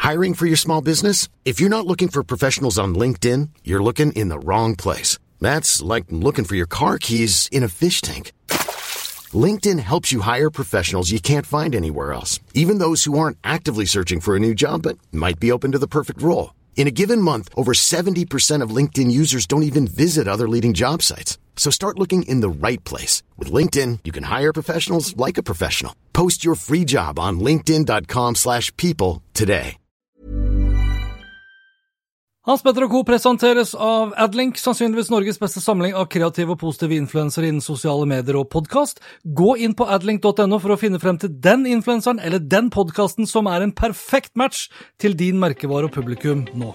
Hiring for your small business? If you're not looking for professionals on LinkedIn, you're looking in the wrong place. That's like looking for your car keys in a fish tank. LinkedIn helps you hire professionals you can't find anywhere else, even those who aren't actively searching for a new job but might be open to the perfect role. In a given month, over 70% of LinkedIn users don't even visit other leading job sites. So start looking in the right place. With LinkedIn, you can hire professionals like a professional. Post your free job on linkedin.com/people today. Hans Petter og Co. presenteres av Adlink, sannsynligvis Norges beste samling av kreative og positive influensere innen sosiale medier og podcast. Gå inn på adlink.no for å finne frem til den influenseren eller den podcasten som en perfekt match til din merkevare og publikum nå.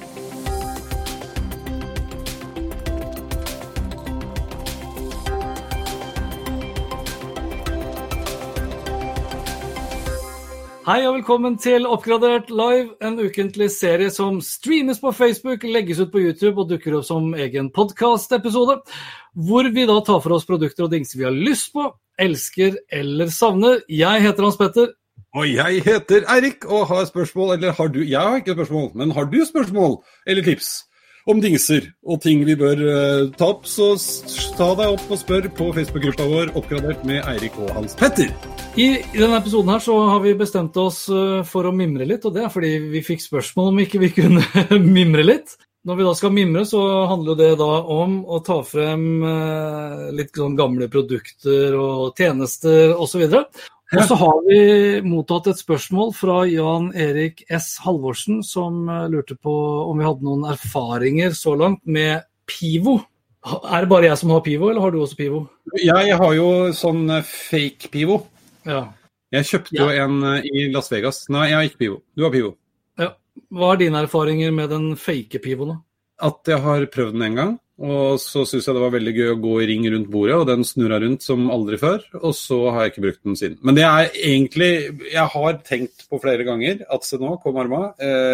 Hei og velkommen til Oppgradert Live, en ukentlig serie som streames på Facebook, legges ut på YouTube og dukker opp som egen podcast-episode, hvor vi da tar for oss produkter og dingser vi har lyst på, elsker eller savner. Jeg heter Hans Petter. Og jeg heter Eirik og har spørsmål, eller har du, jeg har ikke spørsmål, men har du spørsmål eller tips om dingser og ting vi bør ta opp, så ta deg opp og spør på Facebook-gruppa vår, Oppgradert med Eirik og Hans Petter. I denne episoden her så har vi bestemt oss for å mimre litt, og det fordi vi fikk spørsmål om ikke vi kunne mimre litt. Når vi da skal mimre så handler det da om å ta frem litt sånn gamle produkter og tjenester og så videre. Og så har vi mottatt et spørsmål fra Jan Erik S. Halvorsen som lurte på om vi hadde noen erfaringer så langt med Pivo. Det bare jeg som har Pivo, eller har du også Pivo? Jeg har jo sånn fake Pivo. Ja. Jeg kjøpte jo en i Las Vegas. Nei, jeg har ikke Pivo. Du har Pivo. Ja. Hva dine erfaringer med den fake Pivo da? At jeg har prøvd den en gang, og så synes jeg det var veldig gøy å gå i ring rundt bordet, og den snurret rundt som aldri før, og så har jeg ikke brukt den siden. Men det egentlig, jeg har tenkt på flere ganger, at se nå, kom Arma,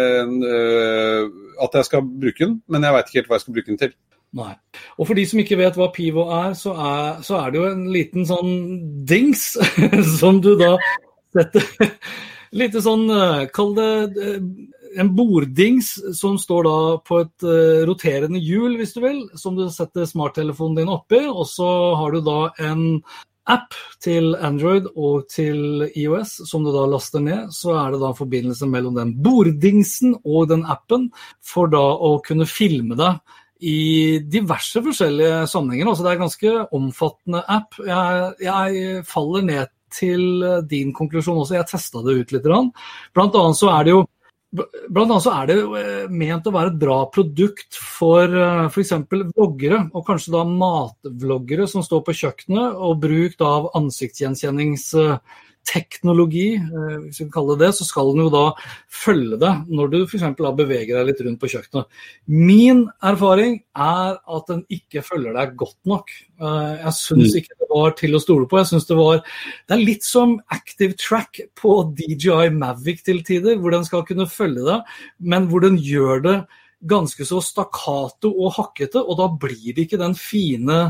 at jeg skal bruke den, men jeg vet ikke helt hva jeg skal bruke den til. Nei. Og for de som ikke vet hva Pivo så er det jo en liten sånn dings som du da setter litt sånn, kall det en borddings som står da på et roterende hjul hvis du vil, som du setter smarttelefonen din oppi, og så har du da en app til Android og til iOS som du da laster ned, så det da en forbindelse mellom den borddingsen og den appen for da å kunne filme deg i diverse forskjellige sammenhenger. Altså det en ganske omfattende app. Jeg faller ned til din konklusjon også. Jeg testet det ut litt. Blant annet så det jo ment å være et bra produkt for eksempel vloggere, og kanskje da matvloggere som står på kjøkkenet og bruk av ansiktsgjenkjenningsteknologi, hvis vi kaller det, så skal den jo da følge deg når du for eksempel beveger deg litt rundt på kjøkkenet. Min erfaring at den ikke følger deg godt nok. Jeg synes ikke det var til å stole på. Jeg synes det litt som Active Track på DJI Mavic til tider, hvor den skal kunne følge deg, men hvor den gjør det ganske så stakkato og hakkete, og da blir det ikke den fine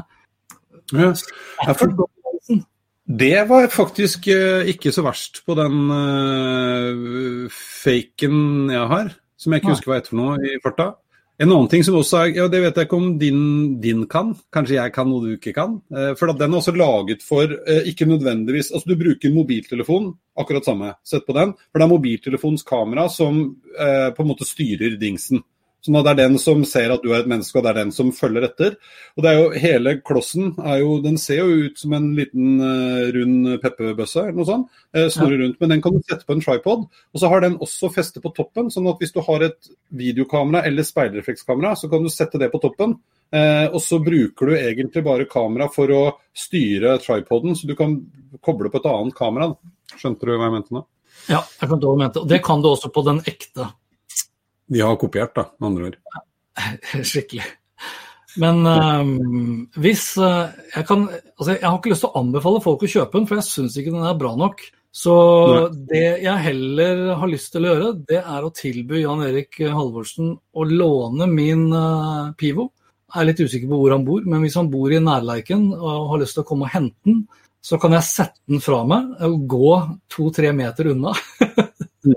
Det var faktisk ikke så verst på den faken jeg har, som jeg ikke husker hva heter for noe i farta. En annen ting som også ja, det vet jeg ikke om din kan, kanskje jeg kan noe du ikke kan, for at den også laget for, ikke nødvendigvis, altså du bruker mobiltelefon, akkurat samme, sett på den, for det mobiltelefons kamera som på en måte styrer dingsen. Sånn at det den som ser at du et menneske, og det den som følger etter. Og det jo, hele klossen den ser jo ut som en liten rund peppebøsse, eller noe sånt, snurrer rundt, men den kan du sette på en tripod, og så har den også festet på toppen, sånn at hvis du har et videokamera eller speilreflekskamera, så kan du sette det på toppen, og så bruker du egentlig bare kamera for å styre tripoden, så du kan koble på et annet kamera. Skjønte du hva jeg mente nå? Ja, jeg kan hva du mente, og det kan du også på den ekte. De har kopiert da, med andre ord. Skikkelig. Men hvis jeg har ikke lyst til å anbefale folk å kjøpe den, for jeg synes ikke den bra nok. Så det jeg heller har lyst til å gjøre, det å tilby Jan Erik Halvorsen å låne min Pivo. Jeg litt usikker på hvor han bor, men hvis han bor i nærleiken og har lyst til å komme og hente den, så kan jeg sette den fra meg og gå 2-3 meter unna.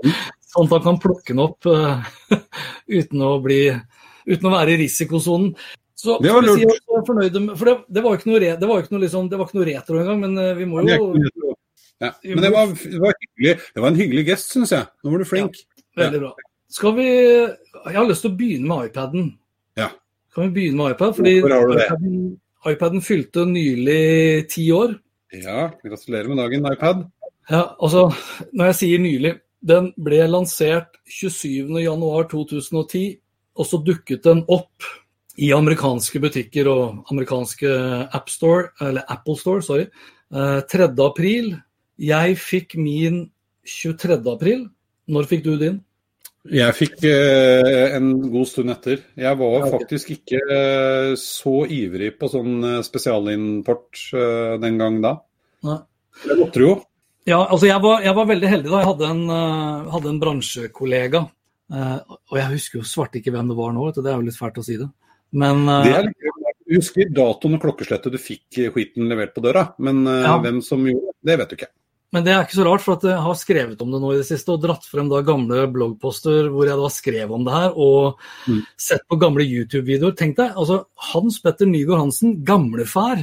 Sånn at han kan plukke den opp uten å være i risikosonen. Så det var lurt. Si at jeg er fornøyd med, for det var jo ikke noe retro engang, men vi må jo... Ja. Men det var hyggelig. Det var en hyggelig gest, synes jeg. Nå var du flink. Ja, veldig bra. Jeg har lyst til å begynne med iPaden. Ja. Kan vi begynne med iPad? Fordi iPaden fylte nylig 10 år. Ja, gratulerer med dagen, iPad. Ja, altså, når jeg sier nylig, den ble lansert 27. januar 2010, og så dukket den opp i amerikanske butikker og amerikanske Apple Store, 3. april. Jeg fikk min 23. april. Når fikk du din? Jeg fikk en god stund etter. Jeg var faktisk ikke så ivrig på sånn spesialimport den gang da. Nei. Det måtte du jo. Ja, altså jeg var veldig heldig da. Jeg hadde en bransjekollega, og jeg husker jo svart ikke hvem det var nå, det er jo litt fælt å si det. Men, du husker datoen og klokkeslettet du fikk skiten levert på døra, men hvem som gjorde det vet du ikke. Men det er ikke så rart, for at jeg har skrevet om det nå i det siste, og dratt frem da gamle bloggposter hvor jeg da skrev om det her, og sett på gamle YouTube-videoer. Tenk deg, altså Hans Petter Nygaard Hansen, gamlefar,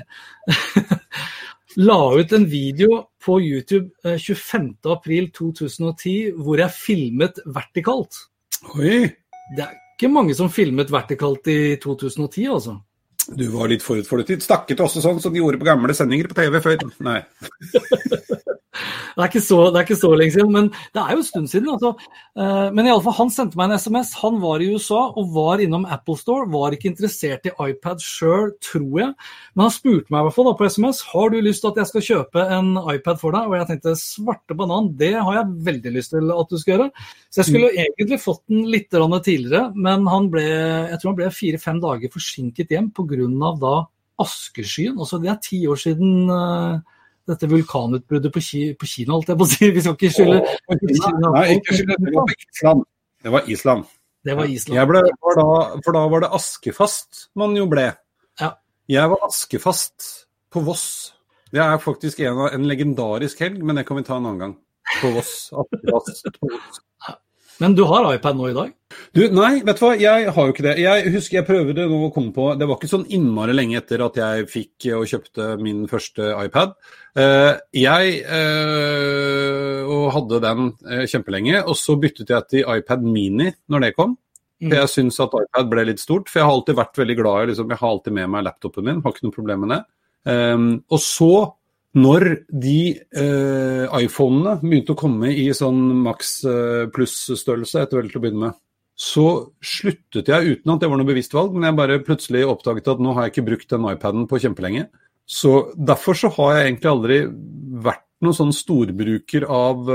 la ut en video på YouTube 25. april 2010, hvor jeg filmet vertikalt. Oi! Det er ikke mange som filmet vertikalt i 2010, altså. Du var litt forut for det tid. Stakket også sånn som de gjorde på gamle sendinger på TV før. Nei. Det er ikke så lenge siden, men det er jo en stund siden. Altså. Men i alle fall, han sendte meg en SMS. Han var i USA og var innom Apple Store, var ikke interessert i iPad selv, tror jeg. Men han spurte meg i hvert fall da på SMS, har du lyst til at jeg skal kjøpe en iPad for deg? Og jeg tenkte, svarte banan, det har jeg veldig lyst til at du skal gjøre. Så jeg skulle egentlig fått den litt tidligere, men jeg tror han ble 4-5 dager forsinket hjem på grunn av da askeskyen. Altså det er 10 år siden dette vulkanutbruddet på Kina, alt jeg på å si. Vi skal ikke skylde... Nei, ikke skylde. Det var Island. Det var Island. For da var det askefast man jo ble. Ja. Jeg var askefast på Voss. Det er faktisk en legendarisk helg, men det kan vi ta en annen gang. På Voss. Askefast på Voss. Men du har iPad nå i dag? Nei, vet du hva, jeg har jo ikke det. Jeg husker jeg prøvde nå å komme på, det var ikke sånn innmari lenge etter at jeg fikk og kjøpte min første iPad. Jeg hadde den kjempelenge, og så byttet jeg til iPad Mini når det kom. For jeg synes at iPad ble litt stort, for jeg har alltid vært veldig glad i, jeg har alltid med meg laptopen min, har ikke noe problem med det. Og så, når de iPhonene begynte å komme i sånn Max Plus-størrelse etter vel til å begynne med, så sluttet jeg uten at det var noe bevisst valg, men jeg bare plutselig oppdaget at nå har jeg ikke brukt den iPaden på kjempelenge. Så derfor så har jeg egentlig aldri vært noen sånn storbruker av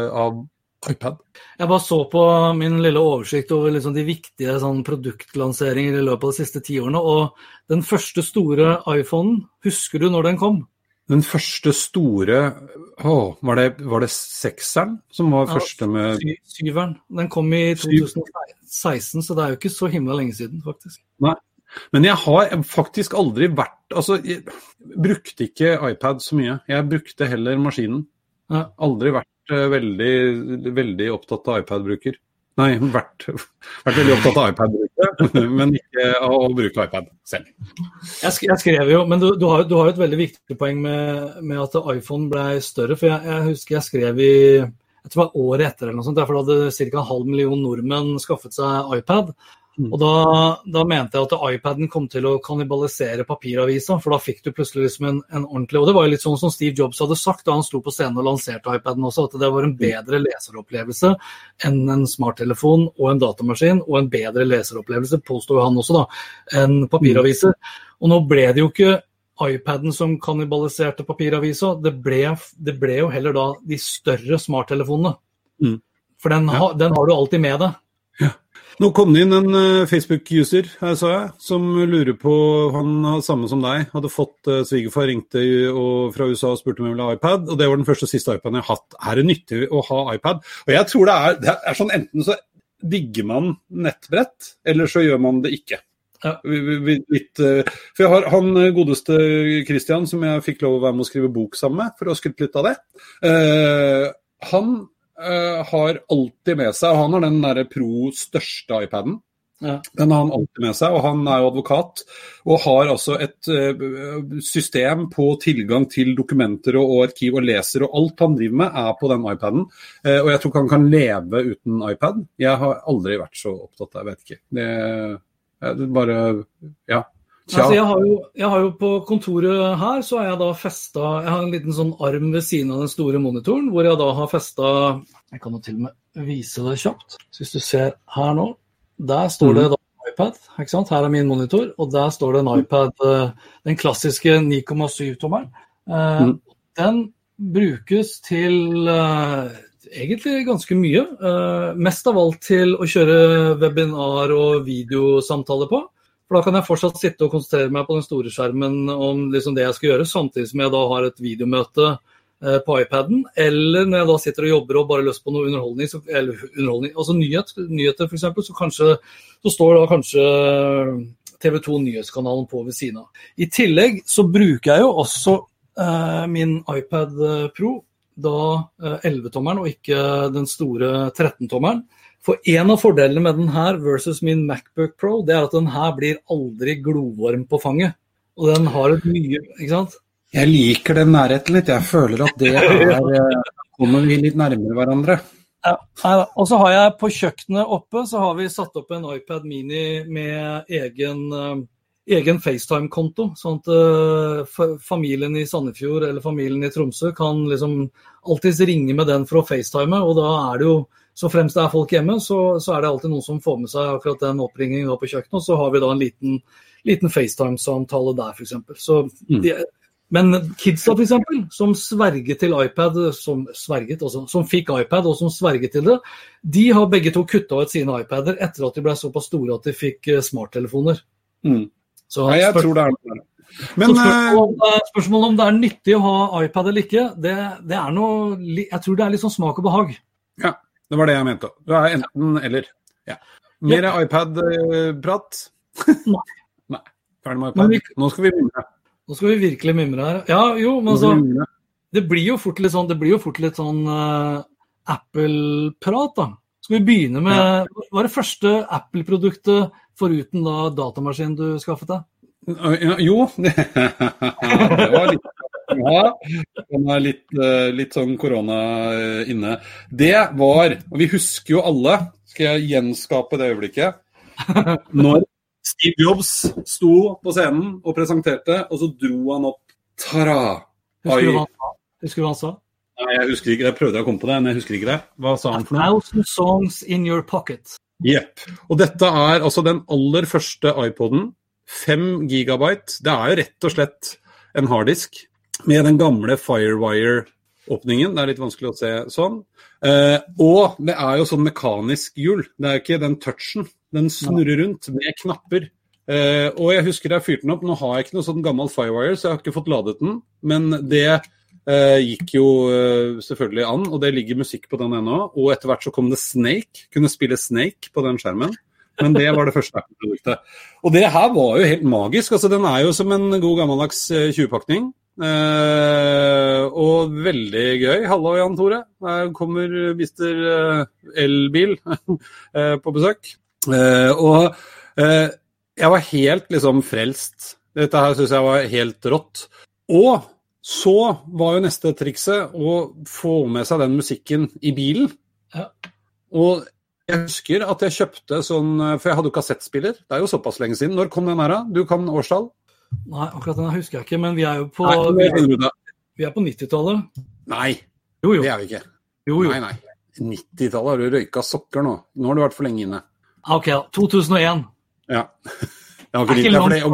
iPad. Jeg bare så på min lille oversikt over liksom de viktige sånn produktlanseringer i løpet av de siste 10 årene, og den første store iPhonen, husker du når den kom? Den første store, var det 6-eren som var første med... 7-eren, den kom i 2016, så det er jo ikke så himla lenge siden faktisk. Nei, men jeg har faktisk aldri vært, jeg brukte ikke iPad så mye, jeg brukte heller maskinen. Ja. Aldri vært veldig, veldig opptatt av iPad-bruker. Nei, vært veldig opptatt av iPad-bruker, men ikke av å bruke iPad selv. Jeg skrev jo, men du har jo et veldig viktig poeng med at iPhone ble større, for jeg husker jeg skrev jeg tror det var året etter eller noe sånt, derfor hadde ca. 500 000 nordmenn skaffet seg iPad, og da mente jeg at iPaden kom til å kannibalisere papiravisa, for da fikk du plutselig liksom en ordentlig, og det var jo litt sånn som Steve Jobs hadde sagt da han sto på scenen og lanserte iPaden også, at det var en bedre leseropplevelse enn en smarttelefon og en datamaskin, og en bedre leseropplevelse, påstår han også da, enn papiraviser. Og nå ble det jo ikke iPaden som kannibaliserte papiravisa, det ble jo heller da de større smarttelefonene. For den har du alltid med deg. Nå kom det inn en Facebook-user, her sa jeg, som lurer på, han har samme som deg, hadde fått svigerfar ringte fra USA og spurte om jeg ville ha iPad, og det var den første og siste iPaden jeg har hatt. Er det nyttig å ha iPad? Og jeg tror det er sånn, enten så digger man nettbrett, eller så gjør man det ikke. Ja. For jeg har han godeste Christian, som jeg fikk lov å være med å skrive bok sammen med, for å ha skutt litt av det. Han har alltid med seg, og han har den der Pro største iPaden. Ja. Den har han alltid med seg, og han jo advokat, og har altså et system på tilgang til dokumenter og arkiv og leser, og alt han driver med på den iPaden. Og jeg tror ikke han kan leve uten iPad. Jeg har aldri vært så opptatt av, jeg vet ikke. Det bare, ja. Altså, jeg har jo på kontoret her, så har jeg da festet, jeg har en liten sånn arm ved siden av den store monitoren, hvor jeg da har festet, jeg kan jo til og med vise det kjapt, så hvis du ser her nå, der står det da en iPad, ikke sant? Her min monitor, og der står det en iPad, den klassiske 9,7-tommeren. Den brukes til egentlig ganske mye, mest av alt til å kjøre webinar og videosamtaler på. For da kan jeg fortsatt sitte og konsentrere meg på den store skjermen om liksom det jeg skal gjøre, samtidig som jeg da har et videomøte på iPaden, eller når jeg da sitter og jobber og bare løser på noe underholdning, altså nyheter for eksempel, så står da kanskje TV2 Nyhetskanalen på ved siden av. I tillegg så bruker jeg jo også min iPad Pro, da 11-tommeren og ikke den store 13-tommeren. For en av fordelene med den her versus min MacBook Pro, det at den her blir aldri glovarm på fanget. Og den har et mye, ikke sant? Jeg liker den nærheten litt. Jeg føler at det kommer vi litt nærmere hverandre. Ja, og så har jeg på kjøkkenet oppe, så har vi satt opp en iPad mini med egen FaceTime-konto, sånn at familien i Sandefjord eller familien i Tromsø kan liksom alltid ringe med den for å FaceTime, og da det jo, så fremst det folk hjemme, så det alltid noen som får med seg akkurat den oppringingen på kjøkkenet, og så har vi da en liten FaceTime-samtale der for eksempel. Så men kidsa for eksempel, som sverget til iPad, som fikk iPad og som sverget til det, de har begge to kuttet ut sine iPader etter at de ble såpass store at de fikk smarttelefoner. Så jeg tror det noe. Men spørsmålet om det nyttig å ha iPad eller ikke, det noe, jeg tror det litt sånn smak og behag. Ja, det var det jeg mente. Det enten eller. Ja. Mer iPad-prat? Nei, ferdig med iPad. Nå skal vi begynne. Nå skal vi virkelig mimre her. Ja, jo, men altså, det blir jo fort litt sånn Apple-prat da. Skal vi begynne med, hva det første Apple-produktet foruten da datamaskinen du skaffet deg? Jo, det var litt sånn korona inne. Det var, og vi husker jo alle, skal jeg gjenskape det øyeblikket, når Steve Jobs sto på scenen og presenterte, og så dro han opp Tara. Husker du hva han sa? Nei, jeg husker ikke, jeg prøvde å komme på det, men jeg husker ikke det. Hva sa han for noe? 1000 songs in your pocket. Jepp. Og dette altså den aller første iPoden, 5 gigabyte. Det jo rett og slett en harddisk med den gamle Firewire-åpningen. Det litt vanskelig å se sånn. Og det jo sånn mekanisk hjul. Det jo ikke den touchen. Den snurrer rundt med knapper. Og jeg husker jeg fyrte den opp. Nå har jeg ikke noe sånn gammel Firewire, så jeg har ikke fått ladet den. Men det gikk jo selvfølgelig an, og det ligger musikk på den ennå. Og etter hvert så kom det Snake. Kunne spille Snake på den skjermen. Men det var det første Apple-produktet. Og det her var jo helt magisk. Altså, den jo som en god gammeldags 20-pakning. Og veldig gøy. Hallo, Jan Tore. Her kommer Mr. Elbil på besøk. Og jeg var helt liksom frelst. Dette her synes jeg var helt rått. Og så var jo neste trikset å få med seg den musikken i bilen. Ja. Og jeg husker at jeg kjøpte sånn, for jeg hadde jo kassettspiller. Det jo såpass lenge siden. Når kom den her da? Du kan årstall? Nei, akkurat den husker jeg ikke, men vi jo på, vi på 90-tallet. Nei, jo. Det vi ikke. Jo. Nei. 90-tallet har du røyka sokker nå. Nå har du vært for lenge inne. Ok, 2001. Ja. Jeg har ikke litt det,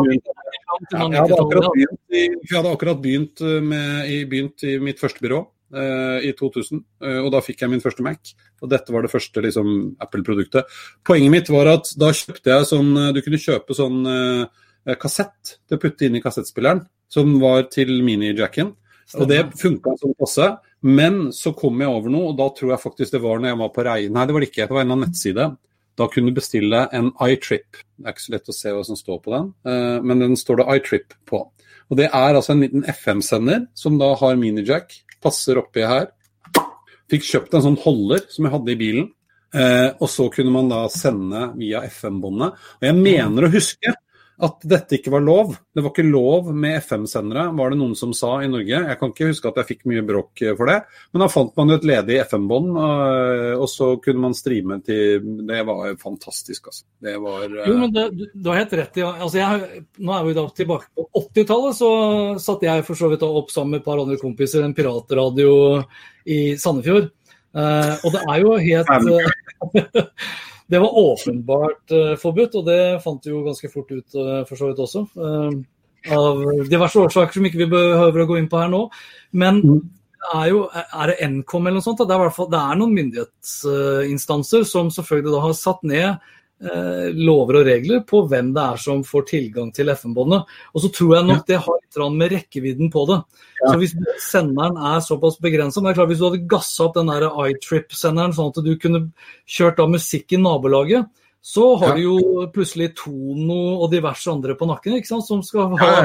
jeg hadde akkurat begynt i mitt første byrå i 2000, og da fikk jeg min første Mac, og dette var det første liksom, Apple-produktet. Poenget mitt var at da kjøpte jeg sånn, du kunne kjøpe sånn kassett til å putte inn i kassettspilleren, som var til mini-jacken, og det funket som passe, men så kom jeg over noe, og da tror jeg faktisk det var når jeg var på reie. Nei, det var det ikke, det var en annen nettside. Da kunne du bestille en iTrip. Det ikke så lett å se hva som står på den, men den står det iTrip på. Og det altså en liten FM-sender som da har mini-jack, passer oppi her. fikk kjøpt en sånn holder som jeg hadde i bilen, og så kunne man da sende via FM-båndet. Og jeg mener å huske at dette ikke var lov. Det var ikke lov med FM-sendere, var det noen som sa i Norge. Jeg kan ikke huske at jeg fikk mye bråk for det, men da fant man jo et ledig FM-bånd, og så kunne man streame til. Det var fantastisk, altså. Det var... Jo, men du har helt rett i, altså nå vi da tilbake på 80-tallet, så satt jeg for så vidt opp sammen med et par andre kompiser, en piratradio i Sandefjord, og det jo helt... Det var åpenbart forbudt, og det fant vi jo ganske fort ut for så vidt også, av diverse årsaker som ikke vi behøver å gå inn på her nå. Men det Nkom eller noe sånt? Det noen myndighetsinstanser som selvfølgelig da har satt ned lover og regler på hvem det som får tilgang til FM-båndet. Og så tror jeg nok det har litt med rekkevidden på det. Ja. Så hvis senderen såpass begrenset, men det klart hvis du hadde gasset opp den der iTrip-senderen sånn at du kunne kjørt av musikk i nabolaget, så har du jo plutselig Tono og diverse andre på nakken, ikke sant, som skal ha...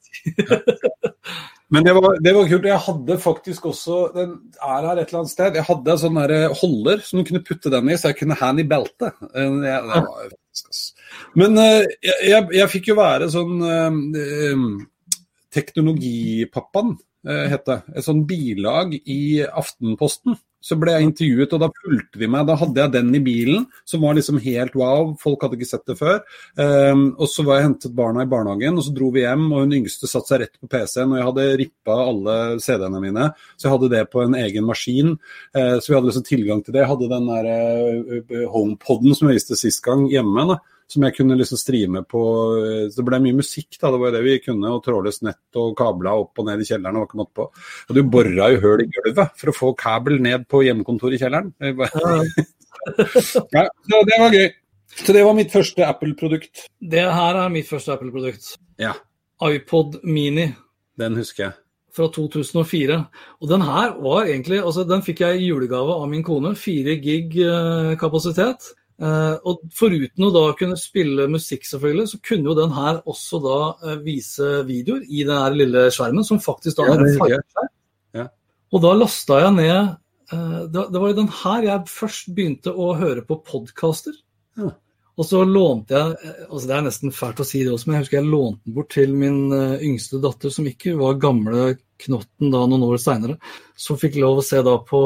Men det var kult. Jeg hadde faktisk også, den her et eller annet sted, jeg hadde en sånn der holder som du kunne putte den i, så jeg kunne ha den i beltet. Det var faktisk, altså. Men jeg fikk jo være sånn teknologipappaen, het det. Et sånn bilag i Aftenposten. Så ble jeg intervjuet, og da fulgte de meg. Da hadde jeg den i bilen, som var liksom helt wow. Folk hadde ikke sett det før. Og så var jeg hentet barna i barnehagen, og så dro vi hjem, og hun yngste satt seg rett på PC-en, og jeg hadde rippet alle CD-ene mine. Så jeg hadde det på en egen maskin. Så vi hadde liksom tilgang til det. Jeg hadde den der HomePodden som jeg viste sist gang hjemme, da, som jeg kunne liksom streame på. Så det ble mye musikk, da. Det var det vi kunne, og trådløst nett og kabla opp og ned i kjelleren, og var ikke måte på. Og du borret jo høl i gulvet for å få kabel ned på hjemmekontor i kjelleren. Ja, det var gøy. Så det var mitt første Apple-produkt. Det her mitt første Apple-produkt. Ja. iPod Mini. Den husker jeg. Fra 2004. Og den her var egentlig, altså den fikk jeg i julegave av min kone, 4 gig kapasitet. Og foruten å da kunne spille musikk selvfølgelig, så kunne jo den her også da vise videoer i den her lille skjermen, som faktisk da en fargeskjerm. Ja. Og da lastet jeg ned, det var jo den her jeg først begynte å høre på podcaster. Ja. Og så lånte jeg, altså det nesten fælt å si det også, men jeg husker jeg lånte den bort til min yngste datter, som ikke var gamle knotten da noen år senere, som fikk lov å se da på...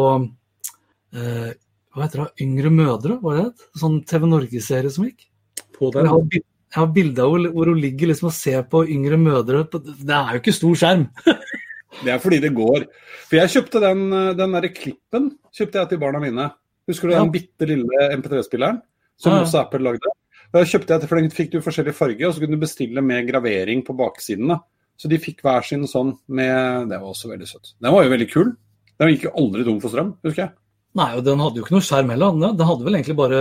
hva heter det? Yngre mødre, var det? Sånn TV Norge-serie som gikk. På den? Jeg har bilder hvor hun ligger liksom og ser på yngre mødre. Det jo ikke stor skjerm. Det fordi det går. For jeg kjøpte den der klippen, kjøpte jeg til barna mine. Husker du den bitte lille MP3-spilleren, som også Apple lagde? Da kjøpte jeg til, for den fikk du forskjellige farger, og så kunne du bestille med gravering på baksiden. Da. Så de fikk hver sin sånn med, det var også veldig søtt. Den var jo veldig kul. Den gikk jo aldri tom for strøm, husker jeg. Nei, og den hadde jo ikke noe skjerm heller. Den hadde vel egentlig bare...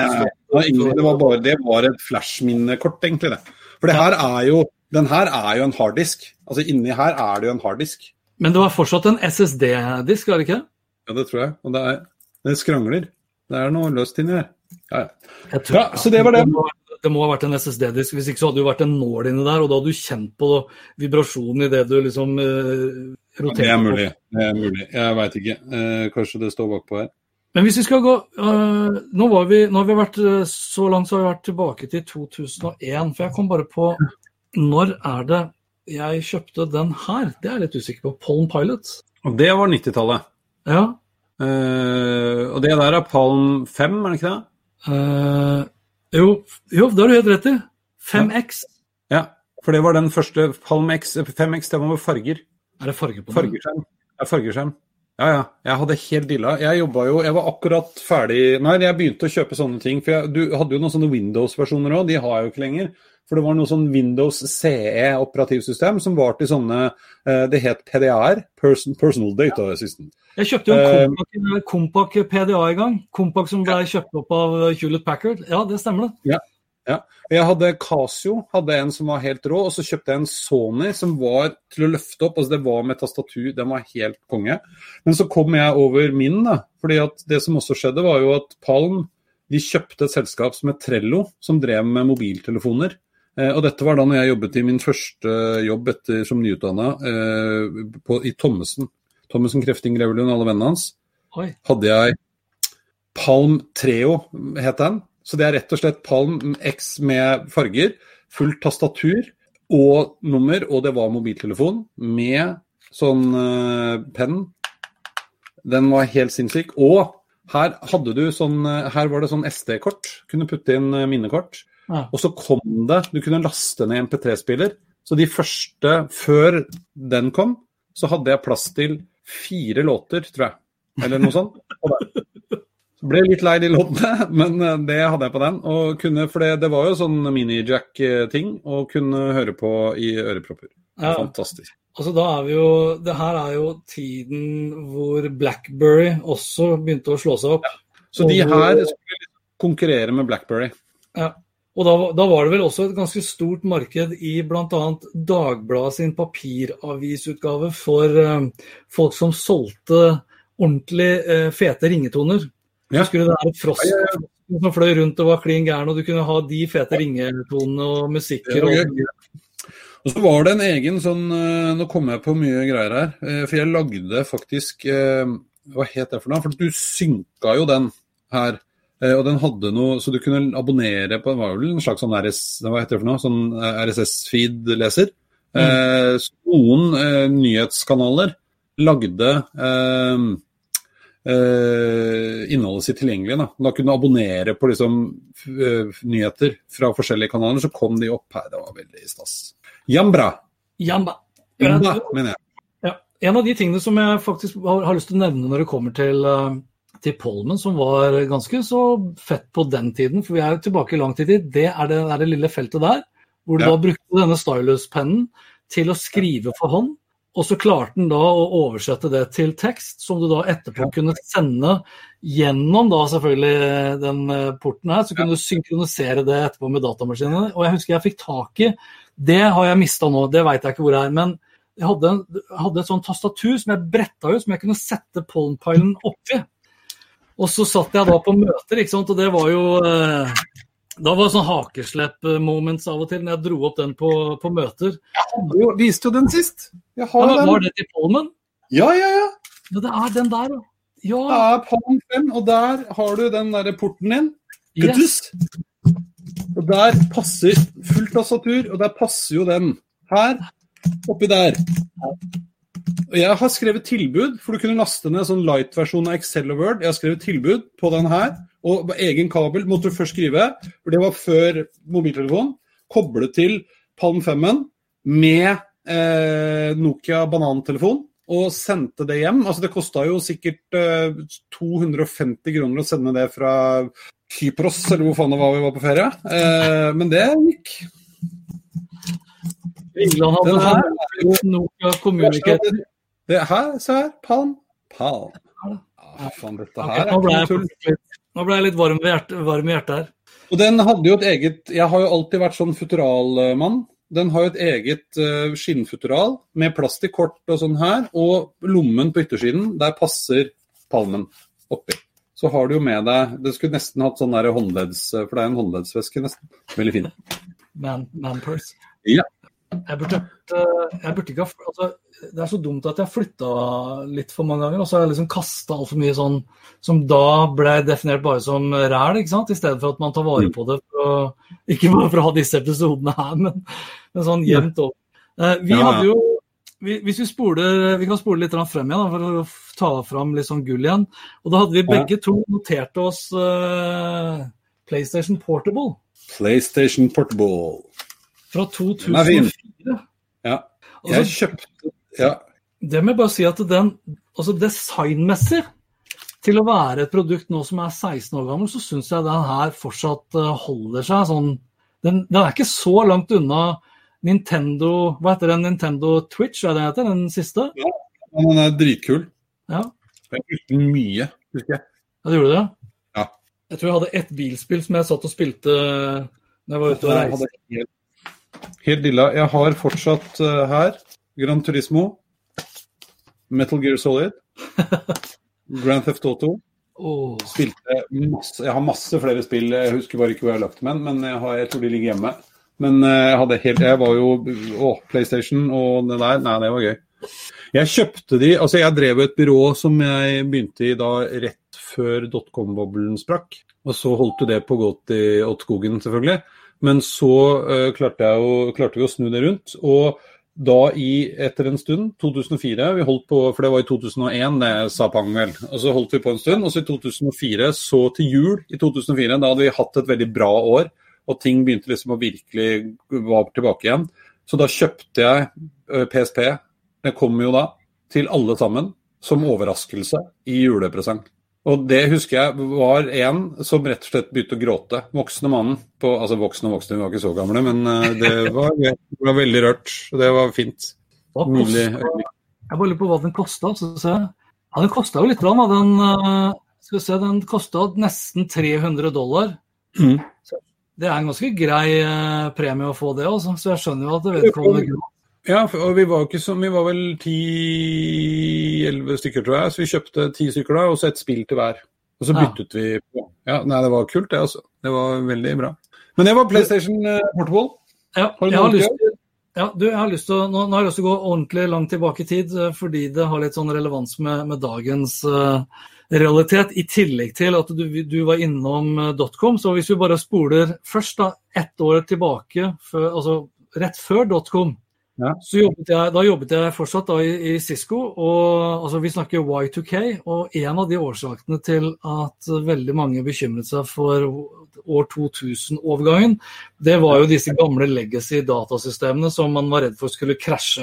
Det var et flashminnekort, egentlig det. For den her jo en harddisk. Altså inni her det jo en harddisk. Men det var fortsatt en SSD-disk, var det ikke? Ja, det tror jeg. Og det skrangler. Det noe løst inni her. Ja, så det var det. Det må ha vært en SSD-disk, hvis ikke så hadde det jo vært en nål inni der, og da hadde du kjent på vibrasjonen i det du liksom roterer på. Det mulig. Jeg vet ikke. Kanskje det står bakpå her. Men hvis vi skal gå, nå har vi vært så langt, så har vi vært tilbake til 2001, for jeg kom bare på, når det jeg kjøpte den her? Det jeg litt usikker på. Palm Pilot. Og det var 90-tallet. Ja. Og det der Palm 5, det ikke det? Jo, det har du helt rett i. 5X. Ja, for det var den første Palm X, 5X, det var med farger. Det farger på den? Fargeskjerm. Ja, fargeskjerm. Ja. Jeg hadde helt dilla. Jeg var akkurat ferdig. Nei, jeg begynte å kjøpe sånne ting, for du hadde jo noen sånne Windows-versjoner også, de har jeg jo ikke lenger. For det var noe sånn Windows CE operativsystem som var til sånne, det het PDA-er, Personal Data Assistant. Jeg kjøpte jo en Compaq PDA i gang. Compaq som ble kjøpt opp av Hewlett Packard. Ja, det stemmer det. Ja. Jeg hadde Casio, hadde en som var helt rå, og så kjøpte jeg en Sony som var til å løfte opp, altså det var med tastatur, den var helt konge. Men så kom jeg over min da, fordi at det som også skjedde var jo at Palm, de kjøpte et selskap som het Trello, som drev med mobiltelefoner. Og dette var da når jeg jobbet i min første jobb som nyutdannet i Thommessen. Thommessen, Krefting, Revelund, alle vennene hans. Oi. hadde jeg Palm Treo, het den. Så det rett og slett Palm X med farger, fullt tastatur og nummer, og det var mobiltelefon med sånn penn. Den var helt sinnssyk. Og her hadde du sånn, her var det sånn SD-kort, kunne putte inn minnekort. Ja. Og så kom det, du kunne laste ned MP3-spiller. Så de første, før den kom, så hadde jeg plass til 4 låter, tror jeg. Eller noe sånt. Så ble litt lei de låtene, men det hadde jeg på den. Og kunne, for det var jo sånn mini-jack-ting, og kunne høre på i ørepropper. Ja. Fantastisk. Altså da vi jo, det her jo tiden hvor BlackBerry også begynte å slå seg opp. Ja. Så de her skulle konkurrere med BlackBerry. Ja. Og da var det vel også et ganske stort marked i blant annet Dagbladet sin papiravisutgave for folk som solgte ordentlig fete ringetoner. Ja. Så skulle det være frosk som fløy rundt og var klin gæren, og du kunne ha de fete ringetonene og musikker. Og så var det en egen sånn, nå kommer jeg på mye greier her, for jeg lagde faktisk, hva het det for noe? For du synka jo den her. Og den hadde noe, så du kunne abonnere på, det var vel en slags sånn hva heter det for noe? Sånn RSS-feed-leser. Noen nyhetskanaler lagde innholdet sitt tilgjengelig. Da kunne du abonnere på liksom, nyheter fra forskjellige kanaler, så kom de opp her. Det var veldig stas. Jamba, mener jeg. Ja, en av de tingene som jeg faktisk har lyst til å nevne når det kommer til Polman, som var ganske så fett på den tiden, for vi jo tilbake i lang tid, det det lille feltet der, hvor du da brukte denne stylus-pennen til å skrive for hånd, og så klarte den da å oversette det til tekst, som du da etterpå kunne sende gjennom da selvfølgelig den porten her, så kunne du synkronisere det etterpå med datamaskinene, og jeg husker jeg fikk tak i, det har jeg mistet nå, det vet jeg ikke hvor det men jeg hadde et sånt tastatur som jeg brettet ut, som jeg kunne sette Palm-pilen oppi. Og så satt jeg da på møter, ikke sant, og det var jo, da var det sånn hakeslepp-moments av og til, når jeg dro opp den på møter. Du viste jo den sist. Jeg har den. Var det til Palmen? Ja. Ja, det den der, ja. Det Palm 5, og der har du den der porten din. Yes. Og der passer fullt tastatur, og der passer jo den her, oppi der. Og jeg har skrevet tilbud, for du kunne laste ned en sånn light-versjon av Excel og Word. Jeg har skrevet tilbud på den her, og på egen kabel måtte du først skrive, for det var før mobiltelefon, koblet til Palm 5-en med Nokia banantelefon, og sendte det hjem. Altså det kostet jo sikkert 250 kroner å sende det fra Kypros, eller hvor faen det var vi var på ferie. Men det gikk. England hadde Nokia Communicator. Det her, se her, Palm. Faen, dette her nå ble jeg litt varm i hjertet her. Og den hadde jo et eget, jeg har jo alltid vært sånn futuralmann. Den har jo et eget skinnfutural med plastikkort og sånn her, og lommen på yttersiden, der passer Palmen oppi. Så har du jo med deg, det skulle nesten hatt sånn der håndleds, for det en håndledsveske nesten. Veldig fin. Man purse. Ja. Jeg burde ikke altså, det så dumt at jeg flyttet litt for mange ganger, og så har jeg liksom kastet alt for mye sånn, som da ble definert bare som ræl, ikke sant? I stedet for at man tar vare på det, ikke bare for å ha disse episodene her, men sånn jevnt over. Vi hadde jo, hvis vi kan spole litt frem igjen, for å ta fram litt sånn gull igjen, og da hadde vi begge to notert oss PlayStation Portable. Fra 2004. Ja, jeg kjøpte, ja. Det må jeg bare si at den, altså designmessig, til å være et produkt nå som 16 år gammel, så synes jeg den her fortsatt holder seg sånn, den ikke så langt unna Nintendo, hva heter den? Nintendo Twitch, det heter den siste? Ja, den dritkul. Ja. Jeg brukte mye, husker jeg. Ja, det gjorde det? Ja. Jeg tror jeg hadde et bilspill som jeg satt og spilte når jeg var ute og reiste. Helt lilla. Jeg har fortsatt her Gran Turismo, Metal Gear Solid, Grand Theft Auto. Spilte masse. Jeg har masse flere spill. Jeg husker bare ikke hvor jeg har lagt dem, men jeg tror de ligger hjemme. Men jeg var jo PlayStation og det der. Nei, det var gøy. Jeg kjøpte de, altså jeg drev et byrå som jeg begynte i da rett før .com-boblen sprakk, og så holdt det på godt i åttskogen selvfølgelig, men så klarte vi å snu det rundt, og da etter en stund, 2004, vi holdt på, for det var i 2001, det sa Pang vel, og så holdt vi på en stund, og så i 2004, så til jul i 2004, da hadde vi hatt et veldig bra år, og ting begynte liksom å virkelig være tilbake igjen, så da kjøpte jeg PSP. Det kom jo da til alle sammen som overraskelse i julepresang. Og det husker jeg var en som rett og slett begynte å gråte. Voksne mannen, altså voksne, vi var ikke så gamle, men det var veldig rørt. Det var fint. Jeg bare lurer på hva den kostet. Ja, den kostet jo litt, den kostet nesten $300. Så det en ganske grei premie å få det, altså. Så jeg skjønner jo at det vedkommende grunn. Ja, og vi var vel 10-11 stykker, tror jeg, så vi kjøpte 10 stykker da, og så et spill til hver. Og så byttet vi på. Ja, nei, det var kult det, altså. Det var veldig bra. Men det var PlayStation Portable. Ja, jeg har lyst til nå har jeg lyst til å gå ordentlig langt tilbake i tid, fordi det har litt sånn relevans med dagens realitet, i tillegg til at du var innom .com, så hvis vi bare spoler først da, 1 år tilbake, altså rett før .com, ja. Så jobbet jeg fortsatt da i Cisco, og altså, vi snakker Y2K, og en av de årsakene til at veldig mange bekymret seg for år 2000-overgangen, det var jo disse gamle legacy datasystemene som man var redd for skulle krasje.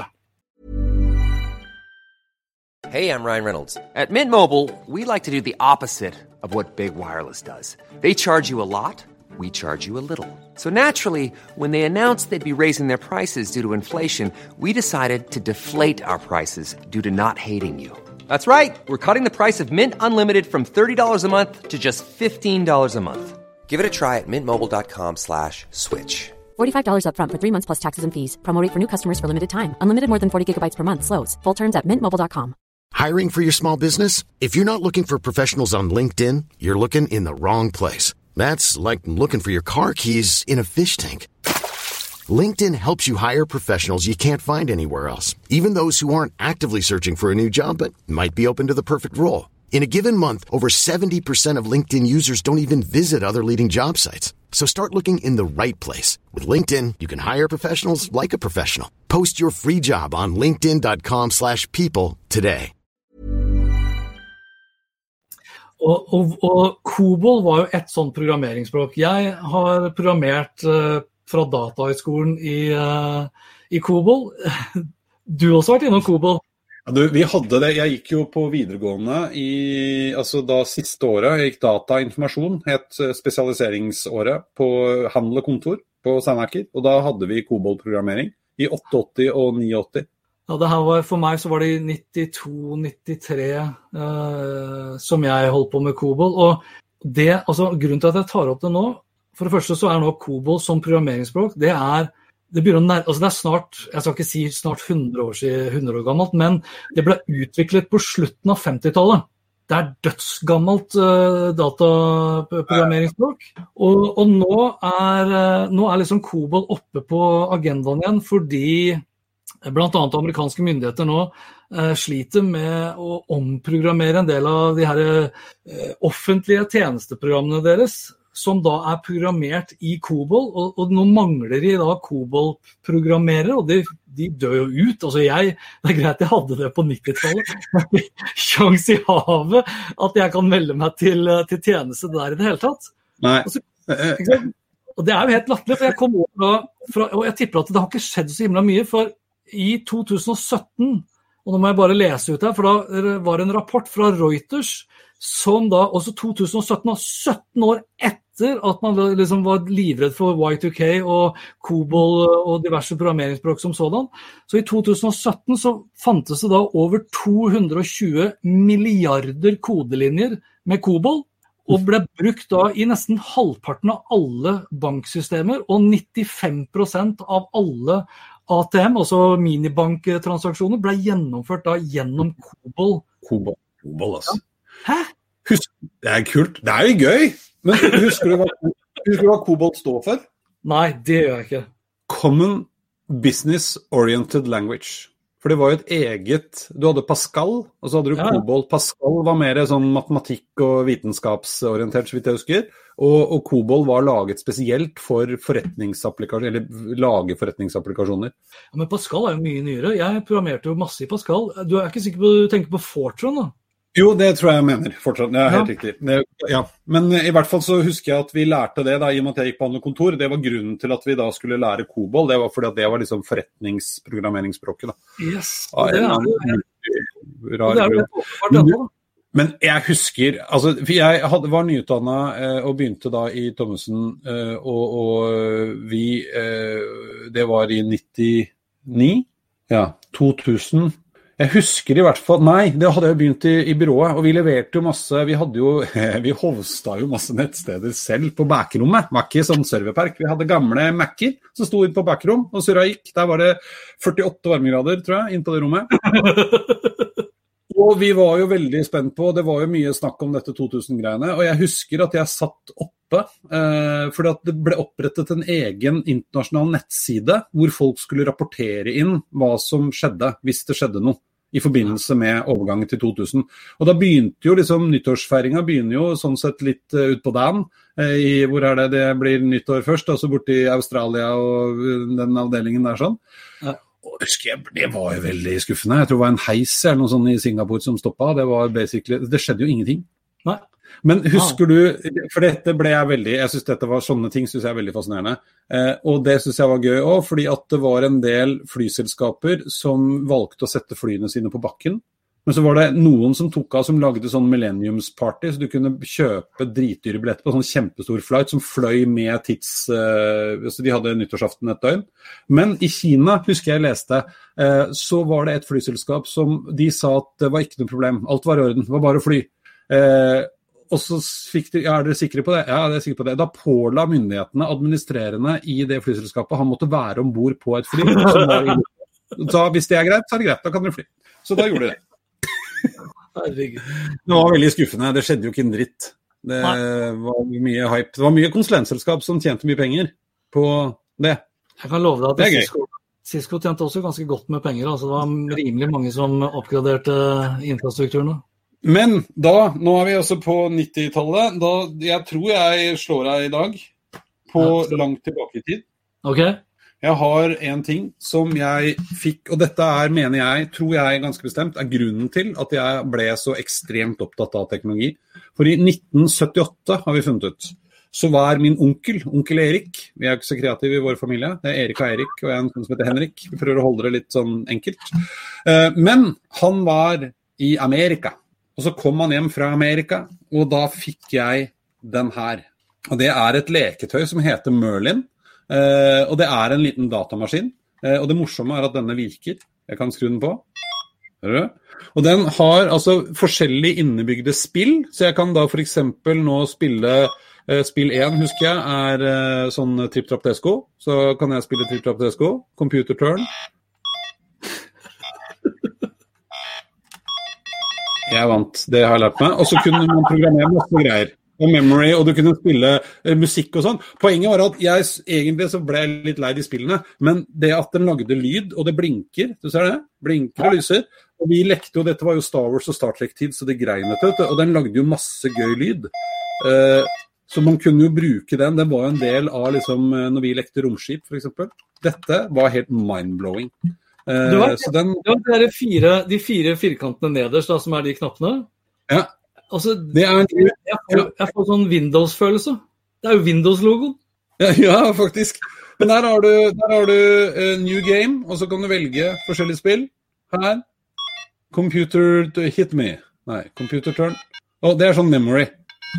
Hey, I'm Ryan Reynolds. At Mint Mobile, we like to do the opposite of what Big Wireless does. They charge you a lot. We charge you a little. So naturally, when they announced they'd be raising their prices due to inflation, we decided to deflate our prices due to not hating you. That's right. We're cutting the price of Mint Unlimited from $30 a month to just $15 a month. Give it a try at mintmobile.com/switch. $45 up front for 3 months plus taxes and fees. Promo rate for new customers for limited time. Unlimited more than 40 gigabytes per month. Slows full terms at mintmobile.com. Hiring for your small business? If you're not looking for professionals on LinkedIn, you're looking in the wrong place. That's like looking for your car keys in a fish tank. LinkedIn helps you hire professionals you can't find anywhere else, even those who aren't actively searching for a new job but might be open to the perfect role. In a given month, over 70% of LinkedIn users don't even visit other leading job sites. So start looking in the right place. With LinkedIn, you can hire professionals like a professional. Post your free job on linkedin.com/people today. Og COBOL var jo et sånt programmeringsspråk. Jeg har programmert fra datahøyskolen i COBOL. Du har også vært innom COBOL. Ja, vi hadde det. Jeg gikk jo på videregående altså da siste året. Jeg gikk data-informasjon, het spesialiseringsåret på handel og kontor på Sandhacker. Og da hadde vi COBOL-programmering i 88 og 89. Ja, det her var, for meg så var det i 92-93 som jeg holdt på med COBOL, og grunnen til at jeg tar opp det nå, for det første så nå COBOL som programmeringsspråk, det begynner det snart, jeg skal ikke si snart 100 år gammelt, men det ble utviklet på slutten av 50-tallet. Det dødsgammelt dataprogrammeringsspråk, og nå liksom COBOL oppe på agendaen igjen, fordi blant annet amerikanske myndigheter nå sliter med å omprogrammere en del av de her offentlige tjenesteprogrammene deres, som da programmert i COBOL, og nå mangler de da COBOL-programmerere, og de dør jo ut. Altså det greit jeg hadde det på 90-tallet, men sjans i havet at jeg kan melde meg til tjeneste der i det hele tatt. Nei. Og det jo helt latterlig, for jeg kom over og jeg tipper at det har ikke skjedd så himla mye, for i 2017, og nå må jeg bare lese ut her, for da var det en rapport fra Reuters, som da også 2017, 17 år etter at man liksom var livredd for Y2K og COBOL og diverse programmeringsspråk som sådan, så i 2017 så fantes det da over 220 milliarder kodelinjer med COBOL, og ble brukt da i nesten halvparten av alle banksystemer, og 95% av alle ATM, altså minibanktransaksjoner, ble gjennomført da gjennom COBOL. COBOL, altså. Hæ? Det kult. Det jo gøy. Men husker du hva COBOL står for? Nei, det gjør jeg ikke. Common Business Oriented Language. For det var jo et eget, du hadde Pascal, og så hadde du Kobold. Pascal var mer sånn matematikk- og vitenskapsorientert, så vidt jeg husker. Og Kobold var laget spesielt for forretningsapplikasjoner, eller lage forretningsapplikasjoner. Ja, men Pascal jo mye nyere. Jeg programmerte jo masse i Pascal. Du ikke sikker på du tenker på Fortran da? Jo, det tror jeg mener fortsatt. Det helt riktig. Ja. Men i hvert fall så husker jeg at vi lærte det da, i og med at jeg gikk på andre kontor. Det var grunnen til at vi da skulle lære Kobold. Det var fordi at det var liksom forretningsprogrammeringsspråket da. Yes, det det. Men jeg husker, altså jeg var nyutdannet og begynte da i Thommessen, og vi, det var i 99, 2000. Jeg husker i hvert fall, nei, det hadde jeg begynt i byrået, og vi leverte jo masse, vi hostet jo masse nettsteder selv på backrommet, var ikke sånn serverpark, vi hadde gamle Mac-er som stod på backrom, og surra gikk, der var det 48 varmegrader, tror jeg, inn på det rommet. Og vi var jo veldig spent på, det var jo mye snakk om dette 2000-greiene, og jeg husker at jeg satt oppe, fordi at det ble opprettet en egen internasjonal nettside, hvor folk skulle rapportere inn hva som skjedde, hvis det skjedde noe, i forbindelse med overgangen til 2000. Og da begynte jo liksom, nyttårsfeiringen begynner jo sånn sett litt ut på dagen, hvor det blir nyttår først, altså borte i Australia og den avdelingen der sånn. Og husker jeg, det var jo veldig skuffende. Jeg tror det var en heis eller noe sånt i Singapore som stoppet. Det skjedde jo ingenting. Nei. Men husker du, for dette ble jeg synes dette var sånne ting synes jeg er veldig fascinerende. Og det synes jeg var gøy også, fordi at det var en del flyselskaper som valgte å sette flyene sine på bakken. Men så var det noen som tok av som lagde sånn millenniumsparty, så du kunne kjøpe dritdyre billetter på sånn kjempestor flight som fløy med så de hadde nyttårsaften et døgn. Men i Kina, husker jeg leste, så var det et flyselskap som de sa at det var ikke noe problem, alt var i orden, det var bare å fly. Og så fikk de, er dere sikre på det? Ja, det er sikker på det. Da påla myndighetene, administrerende i det flyselskapet, han måtte være ombord på et fly. Så hvis det er greit, så er det greit, da kan dere fly. Så da gjorde de det. Det var veldig skuffende, det skjedde jo ikke en dritt. Det var mye hype. Det var mye konsulentselskap som tjente mye penger på det. Jeg kan love deg at Cisco tjente også ganske godt med penger. Altså det var rimelig mange som oppgraderte infrastrukturen. Men da, nå er vi også på 90-tallet, jeg tror jeg slår deg i dag på langt tilbake i tid. Ok. Jeg har en ting som jeg fikk, og dette mener jeg, tror jeg ganske bestemt, er grunnen til at jeg ble så ekstremt opptatt av teknologi. For i 1978 har vi funnet ut, så var min onkel Erik, vi er ikke så kreative i vår familie, det er Erik og Eirik, og en som heter Henrik, vi prøver å holde det litt sånn enkelt. Men han var i Amerika, og så kom han hjem fra Amerika, og da fikk jeg den her. Og det er et leketøy som heter Merlin, og det er en liten datamaskin, og det morsomme er at denne virker. Jeg kan skru den på. Og den har altså forskjellige innebygde spill, så jeg kan da for eksempel nå spille spill 1, husker jeg, er sånn Tripp-Trapp-Desko. Så kan jeg spille Tripp-Trapp-Desko, Computer Turn. Jeg vant, det har jeg lært meg. Og så kunne man programmere masse greier. Og memory, og du kunne spille musikk og sånn. Poenget var at egentlig så ble jeg litt lei de spillene, men det at den lagde lyd, og det blinker, du ser det? Blinker og lyser. Og vi lekte jo, dette var jo Star Wars og Star Trek-tid, så det greinet ut, og den lagde jo masse gøy lyd. Så man kunne jo bruke den, det var jo en del av liksom, når vi lekte romskip, for eksempel. Dette var helt mind-blowing. Så den... Det de 4 firkantene nederst, da, som er de knappene. Ja. Altså, jeg får sånn Windows-følelse. Det er jo Windows-logoen. Ja, faktisk. Men der har du New Game, og så kan du velge forskjellige spill. Her. Computer Hit Me. Nei, Computer Turn. Og det er sånn Memory.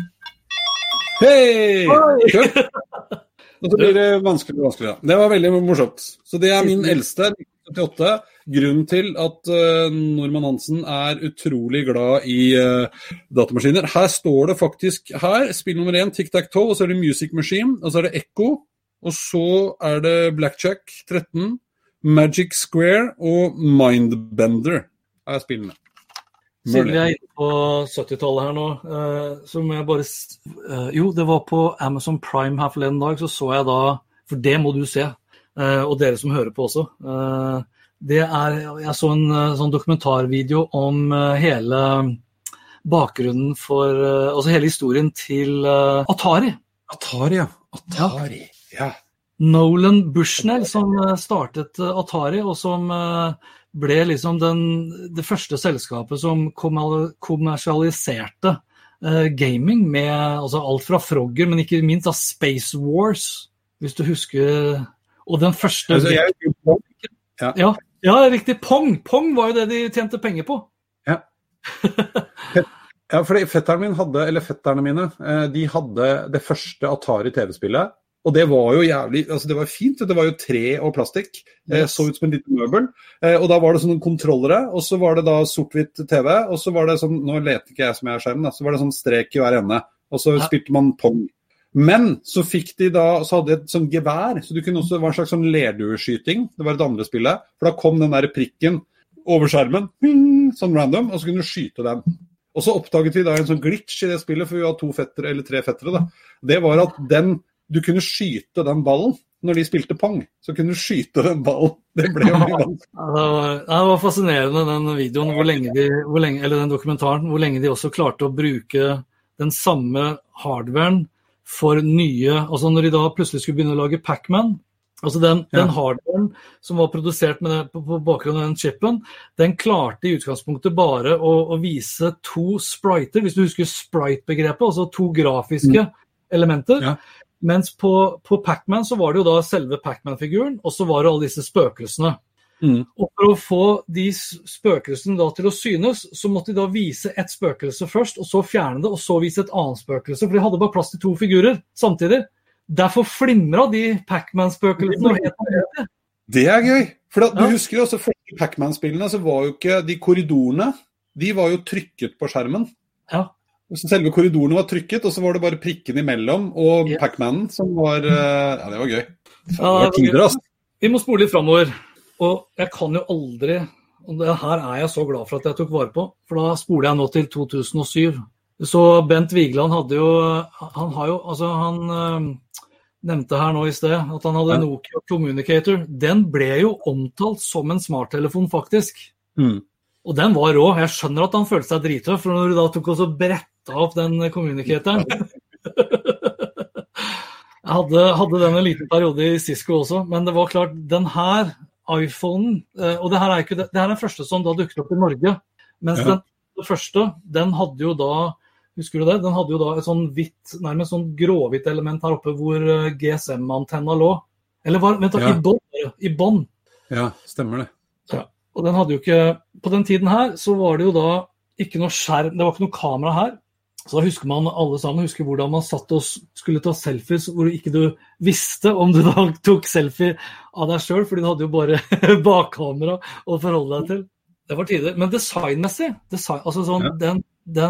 Hei! Kjøp! Og så blir det vanskelig. Det var veldig morsomt. Så det er min eldste, 1978. Grunnen til at Norman Hansen er utrolig glad i datamaskiner. Her står det faktisk spill nummer 1, Tic-Tac-Toe, og så er det Music Machine, og så er det Echo, og så er det Blackjack 13, Magic Square og Mindbender er spillene. Siden vi er inne på 70-tallet her nå, så må jeg bare... Jo, det var på Amazon Prime her forleden dag, så jeg da, for det må du se, og dere som hører på også, jeg så en sånn dokumentarvideo om hele bakgrunnen for, altså hele historien til Atari. Atari, ja. Nolan Bushnell som startet Atari, og som ble liksom det første selskapet som kommersialiserte gaming med altså alt fra Frogger, men ikke minst Space Wars, hvis du husker, og den første... Ja, riktig, Pong var jo det de tjente penger på. Ja. Ja, fordi fetterne mine, de hadde det første Atari TV-spillet, og det var jo jævlig, altså det var fint, det var jo tre og plastikk, så ut som en liten møbel, og da var det sånne kontrollere, og så var det da sort-hvitt TV, og så var det sånn, nå leter ikke jeg som jeg er skjermen, så var det sånn strek i hver ende, og så spilte man Pong. Men så fikk de da, så hadde de et sånn gevær, så det var en slags sånn lerdueskyting, det var et andre spillet, for da kom den der prikken over skjermen, sånn random, og så kunne du skyte den. Og så oppdaget vi da en sånn glitch i det spillet, for vi var 2 fettere, eller 3 fettere da. Det var at du kunne skyte den ballen når de spilte Pong. Så kunne du skyte den ballen. Det ble jo mye vanskelig. Det var fascinerende den videoen, eller den dokumentaren, hvor lenge de også klarte å bruke den samme hardwaren for nye, altså når de da plutselig skulle begynne å lage Pac-Man, altså den hardwaren som var produsert med det, på bakgrunn av den chipen, den klarte i utgangspunktet bare å vise 2 spriter, hvis du husker sprite-begrepet, altså 2 grafiske elementer, mens på Pac-Man så var det jo da selve Pac-Man-figuren, og så var det alle disse spøkelsene. Og for å få de spøkelsene da til å synes, så måtte de da vise et spøkelse først, og så fjerne det, og så vise et annet spøkelse, for de hadde bare plass til 2 figurer samtidig. Derfor flimret de Pac-Man-spøkelsene. Det er gøy, for du husker også første Pac-Man-spillene, så var jo ikke de korridorene, de var jo trykket på skjermen. Ja. Selve korridorene var trykket, og så var det bare prikken imellom, og Pac-Manen som var, det var gøy. Det var tider, altså. Vi må spole litt fremover, og jeg kan jo aldri, og det her er jeg så glad for at jeg tok vare på, for da spoler jeg nå til 2007. Så Bent Vigeland han nevnte her nå i sted at han hadde Nokia Communicator. Den ble jo omtalt som en smarttelefon faktisk. Og den var rå. Jeg skjønner at han følte seg drittøff, for når du da tok og så bretta opp den Communicatoren. Jeg hadde den en liten periode i Cisco også, men det var klart, den her iPhonen, og det her er den første som da dukket opp i Norge, mens den første, den hadde jo da, husker du det? Den hadde jo da et sånn hvitt, nærmest sånn gråhvitt element her oppe hvor GSM-antenna lå. Eller i bånd. Ja, stemmer det. Ja. Og den hadde jo ikke, på den tiden her, så var det jo da ikke noe skjerm, det var ikke noe kamera her. Så da husker man alle sammen, hvordan man satt og skulle ta selfies, hvor ikke du visste om du da tok selfie av deg selv, fordi du hadde jo bare bakkamera å forholde deg til. Det var tider, men designmessig, altså sånn,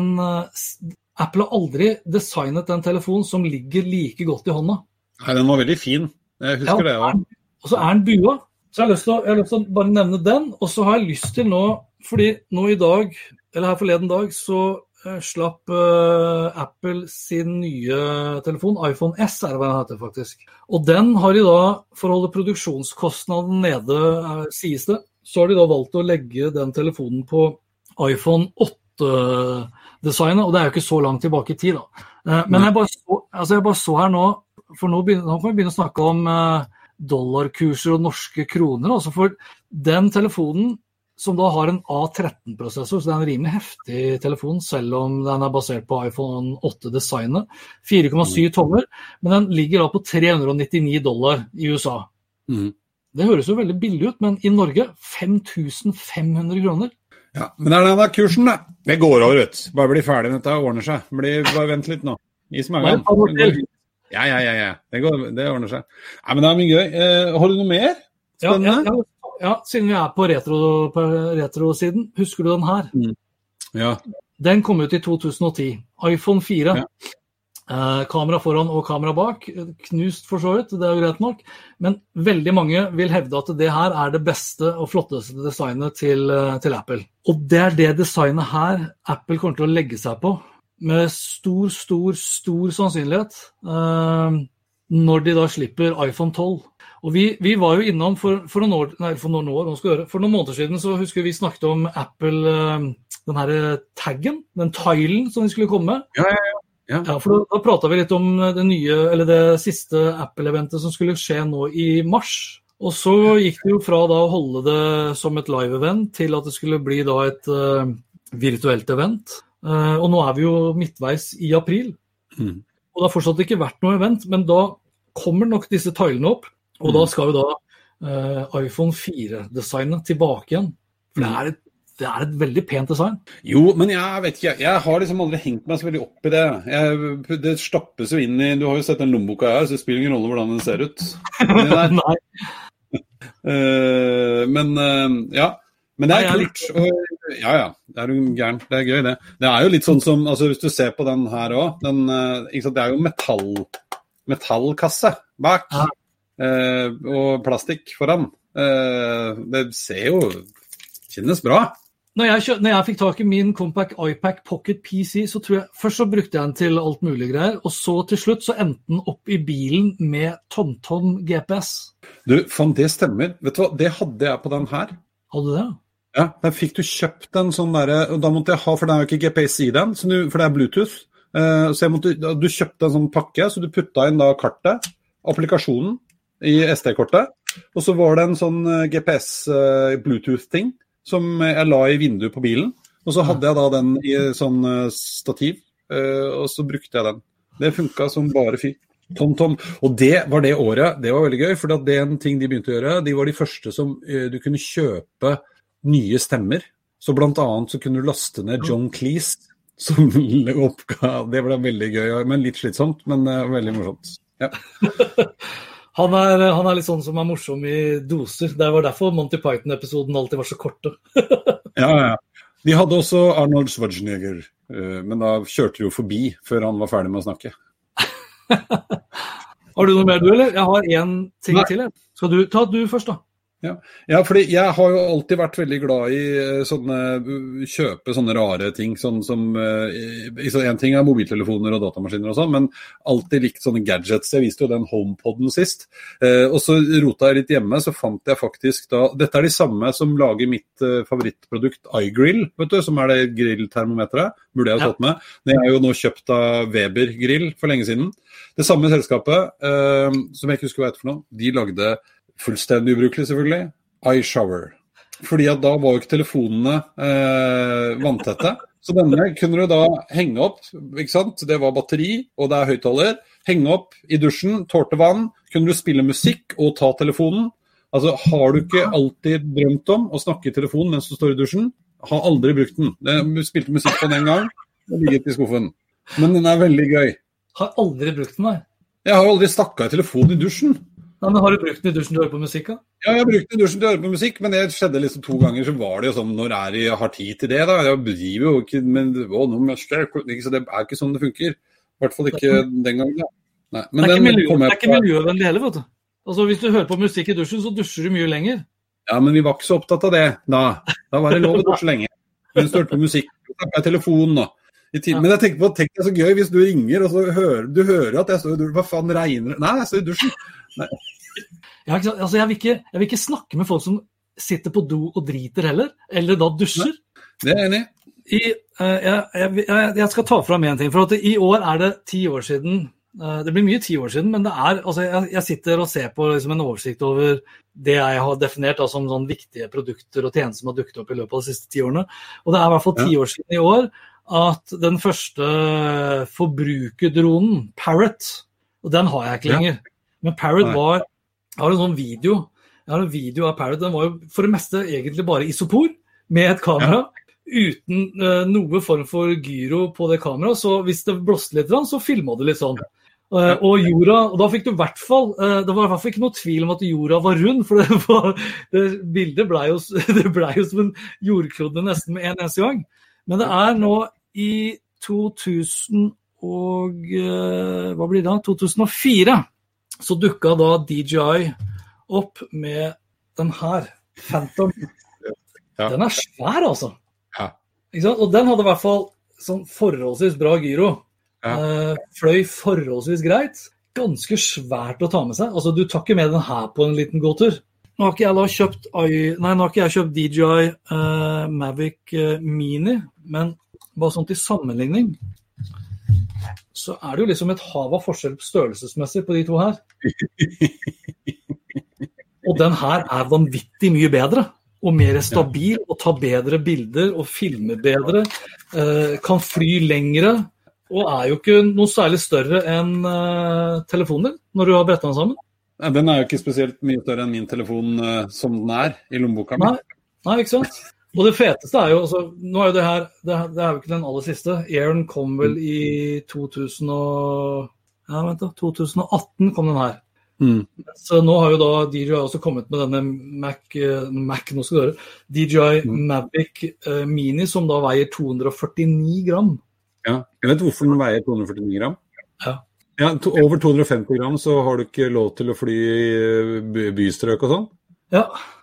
Apple har aldri designet den telefonen som ligger like godt i hånda. Nei, den var veldig fin. Jeg husker det, ja. Og så er den bua. Så jeg har lyst til å bare nevne den, og så har jeg lyst til nå, fordi nå i dag, eller her forleden dag, så slapp Apple sin nye telefon, iPhone S er det hva den heter faktisk. Og den har de da, for å holde produksjonskostnaden nede, sies det, så har de da valgt å legge den telefonen på iPhone 8-designet, og det er jo ikke så langt tilbake i tid da. Men jeg bare så her nå, for nå kan vi begynne å snakke om dollarkurser og norske kroner, altså for den telefonen som da har en A13-prosessor, så det er en rimelig heftig telefon, selv om den er basert på iPhone 8-designet, 4,7 tommer, men den ligger da på $399 i USA. Det høres jo veldig billig ut, men i Norge 5.500 kroner. Ja, men det er denne kursen da. Det går over ut. Bare bli ferdig med dette, ordner seg. Bare vent litt nå. Is magen. Ja. Det ordner seg. Nei, men det er mye gøy. Har du noe mer? Spennende? Ja, siden vi er på retro-siden. Husker du den her? Ja. Den kom ut i 2010. iPhone 4. Ja. Kamera foran og kamera bak. Knust for så vidt, det er jo greit nok. Men veldig mange vil hevde at det her er det beste og flotteste designet til Apple. Og det er det designet her Apple kommer til å legge seg på. Med stor sannsynlighet. når de da slipper iPhone 12. Og vi var jo innom for noen måneder siden, så husker vi snakket om Apple, den her taggen, den tilen som de skulle komme. Ja, for da pratet vi litt om det nye, eller det siste Apple-eventet som skulle skje nå i mars. Og så gikk det jo fra da å holde det som et live-event til at det skulle bli da et virtuelt event. Og nå vi jo midtveis i april. Og det har fortsatt ikke vært noe event, men da kommer nok disse tilene opp, og da skal jo da iPhone 4-designet tilbake igjen. For det et veldig pent design. Jo, men jeg vet ikke, jeg har liksom aldri hengt meg så veldig opp i det. Det stappes jo inn i, du har jo sett den lommeboka her, så det spiller ingen rolle hvordan den ser ut. Nei. Men det kult. Ja, det jo gærent, det gøy det. Det jo litt sånn som, altså hvis du ser på den her også, det jo metallkasse bak, og plastikk foran. Det ser jo, kjennes bra. Når jeg fikk tak i min Compaq iPad Pocket PC, så tror jeg, først så brukte jeg den til alt mulig greier, og så til slutt så endte den opp i bilen med TomTom GPS. Du, faen, det stemmer. Vet du hva, det hadde jeg på den her. Hadde du det? Ja, der fikk du kjøpt en sånn der, og da måtte jeg ha, for det jo ikke GPS i den, for det Bluetooth. Så du kjøpte en sånn pakke, så du puttet inn da kartet, applikasjonen i SD-kortet, og så var det en sånn GPS Bluetooth-ting, som jeg la i vinduet på bilen, og så hadde jeg da den i sånn stativ, og så brukte jeg den. Det funket som bare fy. TomTom. Og det var det året, det var veldig gøy, for det en ting de begynte å gjøre, de var de første som du kunne kjøpe nye stemmer. Så blant annet så kunne du laste ned John Cleese, som oppga, det ble veldig gøy, men litt slitsomt, men veldig morsomt. Ja. Han litt sånn som morsom i doser. Det var derfor Monty Python-episoden alltid var så korte. Ja. De hadde også Arnold Schwarzenegger, men da kjørte de jo forbi før han var ferdig med å snakke. Har du noe mer du, eller? Jeg har en ting til. Skal du ta du først da? Ja, fordi jeg har jo alltid vært veldig glad i kjøpe sånne rare ting, sånn som en ting mobiltelefoner og datamaskiner og sånn, men alltid likt sånne gadgets. Jeg viste jo den HomePodden sist, og så rotet jeg litt hjemme, så fant jeg faktisk da, dette de samme som lager mitt favorittprodukt iGrill, vet du, som det grilltermometeret, burde jeg ha tatt med. Det jo nå kjøpt av Weber Grill for lenge siden. Det samme selskapet, som jeg ikke husker hva for noe, de lagde fullstendig ubrukelig selvfølgelig, iShower. Fordi at da var jo ikke telefonene vanntette. Så denne kunne du da henge opp, ikke sant? Det var batteri, og det høyttaler. Henge opp i dusjen, tårte vann, kunne du spille musikk og ta telefonen. Altså, har du ikke alltid drømt om å snakke i telefonen mens du står i dusjen? Har aldri brukt den. Jeg spilte musikk på den en gang, og ligget i skuffen. Men den veldig gøy. Har aldri brukt den, nei. Jeg har jo aldri snakket i telefonen i dusjen. Ja, men har du brukt den i dusjen til å høre på musikk, da? Ja, jeg har brukt den i dusjen til å høre på musikk, men det skjedde liksom 2 ganger, så var det jo sånn, når jeg har tid til det da? Jeg driver jo ikke, men så det ikke sånn det funker. I hvert fall ikke den gangen, da. Nei, men det ikke miljøvennlig heller, vet du. Altså, hvis du hører på musikk i dusjen, så dusjer du mye lenger. Ja, men vi var ikke så opptatt av det, da. Da var det lov å dusje lenge. Mens du hørte på musikk, så tok jeg telefonen, da. Men jeg tenker på, tenk det så gøy hvis du ringer, og så du hører at jeg står i dusjen. Hva faen regner det? Nei, jeg står i dusjen. Nei. Jeg vil ikke snakke med folk som sitter på do og driter heller, eller da dusjer. Det enig. Jeg skal ta fram en ting, for at i år det 10 år siden, det blir mye 10 år siden, men det altså jeg sitter og ser på liksom en oversikt over det jeg har definert som sånn viktige produkter og tjenester som har dukket opp i løpet av de siste 10 årene, og det i hvert fall 10 år siden i år, at den første forbrukerdronen, Parrot, og den har jeg ikke lenger, men Parrot jeg har en sånn video, av Parrot, den var jo for det meste egentlig bare isopor, med et kamera, uten noe form for gyro på det kameraet, så hvis det blåste litt, så filmet det litt sånn. Og jorda, og da fikk du i hvert fall, det var i hvert fall ikke noe tvil om at jorda var rund, for det bildet ble jo som en jordklode nesten med en eneste gang. Men det nå i 2000 og, hva blir det da? 2004, så dukket da DJI opp med den her, Phantom. Den svær, altså. Ikke sant? Og den hadde i hvert fall sånn forholdsvis bra gyro. Fløy forholdsvis greit. ganske svært å ta med seg. Altså, du tar ikke med den her på en liten gåtur. Nå har ikke jeg kjøpt DJI Mavic Mini, men bare sånn til sammenligning, så det jo liksom et hav av forskjell størrelsesmessig på de to her. Og den her vanvittig mye bedre, og mer stabil, og tar bedre bilder, og filmer bedre, kan fly lengre, og jo ikke noe særlig større enn telefoner, når du har brettet den sammen. Den jo ikke spesielt mye større enn min telefon som den i lommeboka mi. Nei, ikke sant? Og det feteste jo, altså, nå jo det her, det jo ikke den aller siste. Airen kom vel i 2018 kom den her. Så nå har jo da DJI også kommet med denne nå skal du høre, DJI Mavic Mini, som da veier 249 gram. Ja, jeg vet hvorfor den veier 249 gram. Ja, over 250 gram så har du ikke lov til å fly i bystrøk og sånn? Ja.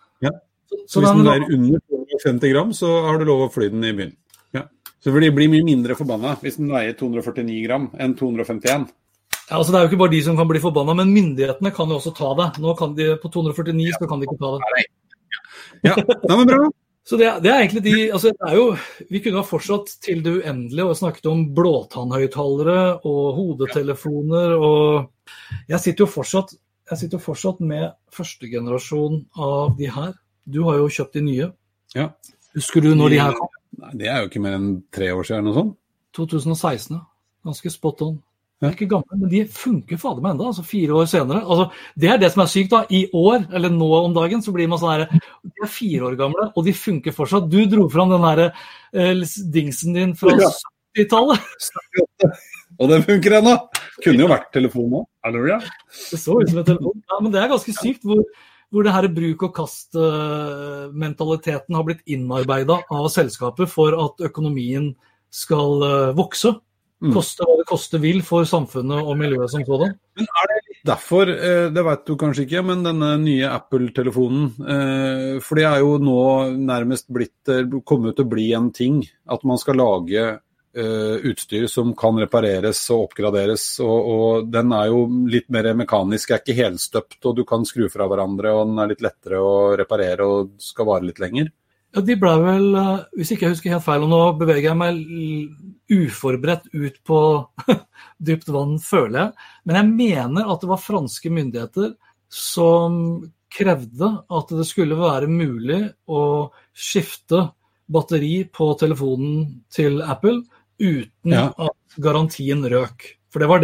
Så hvis den under 250 gram, så har du lov å fly den i byen. Ja. Så de blir mye mindre forbannet hvis den veier 249 gram enn 251. Ja, altså det jo ikke bare de som kan bli forbannet, men myndighetene kan jo også ta det. Nå kan de på 249, så kan de ikke ta det. Ja, det var bra. Så det egentlig altså det jo, vi kunne ha fortsatt til det uendelige og snakket om blåtannhøyttalere og hodetelefoner, og jeg sitter jo fortsatt med første generasjon av de her. Du har jo kjøpt de nye. Ja. Husker du når de her kom? Nei, det jo ikke mer enn 3 år siden, noe sånt. 2016, ganske spot on. De ikke gamle, men de funker fader meg enda, altså 4 år senere. Altså, det det som sykt da, i år, eller nå om dagen, så blir man sånn her, de 4 år gamle, og de funker fortsatt. Du dro fram den her dingsen din fra 70-tallet. Og den funker ennå. Kunne jo vært telefon nå, halleluja. Det så ut som en telefon. Ja, men det ganske sykt hvor det her bruk- og kast-mentaliteten har blitt innarbeidet av selskapet for at økonomien skal vokse. Koste hva det koste vil for samfunnet og miljøet som sådan. Men det litt derfor, det vet du kanskje ikke, men denne nye Apple-telefonen, for det jo nå nærmest kommet til å bli en ting, at man skal lage utstyr som kan repareres og oppgraderes, og den jo litt mer mekanisk, ikke helstøpt, og du kan skru fra hverandre, og den litt lettere å reparere og skal vare litt lenger. Ja, de ble vel, hvis ikke jeg husker helt feil, og nå beveger jeg meg uforberedt ut på dypt vann, føler jeg. Men jeg mener at det var franske myndigheter som krevde at det skulle være mulig å skifte batteri på telefonen til Apple uten at garantien røk. For det var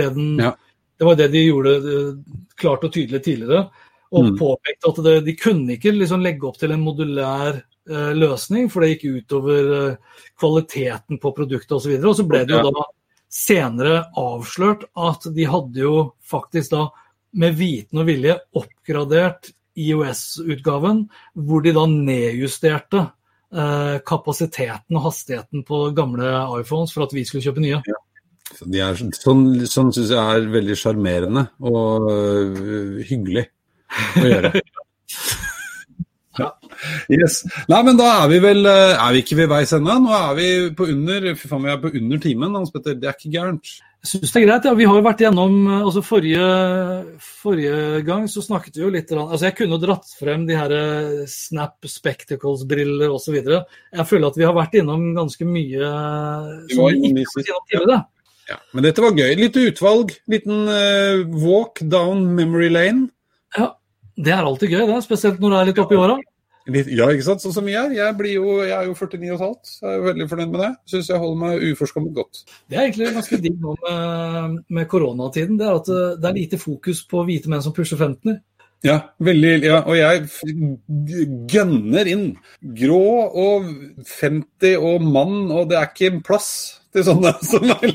det de gjorde klart og tydelig tidligere, og påpekte at de kunne ikke liksom legge opp til en modulær løsning, for det gikk utover kvaliteten på produktet og så videre, og så ble det jo da senere avslørt at de hadde jo faktisk da med viten og vilje oppgradert iOS-utgaven, hvor de da nedjusterte kapasiteten og hastigheten på gamle iPhones for at vi skulle kjøpe nye. Ja. Så de sånn synes jeg veldig charmerende og hyggelig å gjøre. Ja. Yes. Nei, men da vi vel, vi ikke ved veis ende? Nå vi på under, vi på under timen, Hans Petter, det ikke gærent. Jeg synes det greit, ja. Vi har jo vært gjennom, altså forrige gang så snakket vi jo litt, altså jeg kunne jo dratt frem de her Snap Spectacles-briller og så videre. Jeg føler at vi har vært innom ganske mye som vi ikke har vært innom tidligere. Ja, men dette var gøy. Litt utvalg, liten walk down memory lane. Ja, det alltid gøy, det, spesielt når det litt opp i året. Ja, ikke sant? Sånn som jeg jeg jo 49,5, så jeg jo veldig fornøyd med det. Synes jeg holder meg uforskommet godt. Det egentlig ganske digg nå med koronatiden, det at det lite fokus på hvite menn som pusher 15-er. Ja, veldig, ja, og jeg gønner inn grå og 50 og mann, og det ikke en plass til sånne som meg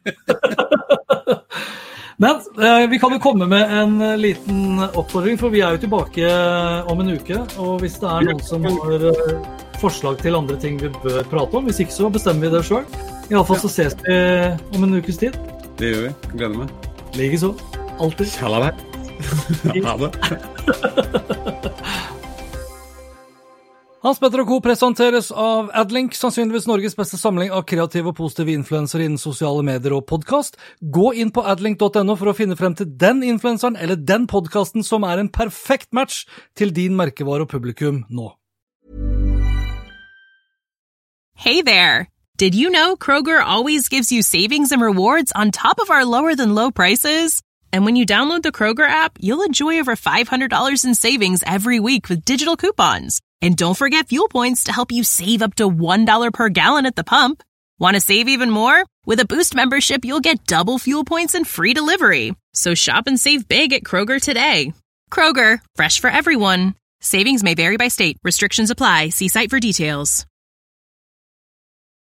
lenger. Men vi kan jo komme med en liten oppfordring, for vi jo tilbake om en uke, og hvis det noen som har forslag til andre ting vi bør prate om, hvis ikke så bestemmer vi det selv. I alle fall så ses vi om en ukes tid. Det gjør vi, gleder meg. Like så, alltid. Kjalla deg. Ha det. Hans Petter & Co. presenteres av AdLink, sannsynligvis Norges beste samling av kreative og positive influensere innen sosiale medier og podcast. Gå inn på adlink.no for å finne frem til den influenseren eller den podcasten som er en perfekt match til din merkevare og publikum nå. Hey there! Did you know Kroger always gives you savings and rewards on top of our lower-than-low prices? And when you download the Kroger app, you'll enjoy over $500 in savings every week with digital coupons. And don't forget fuel points to help you save up to $1 per gallon at the pump. Want to save even more? With a Boost membership, you'll get double fuel points and free delivery. So shop and save big at Kroger today. Kroger, fresh for everyone. Savings may vary by state. Restrictions apply. See site for details.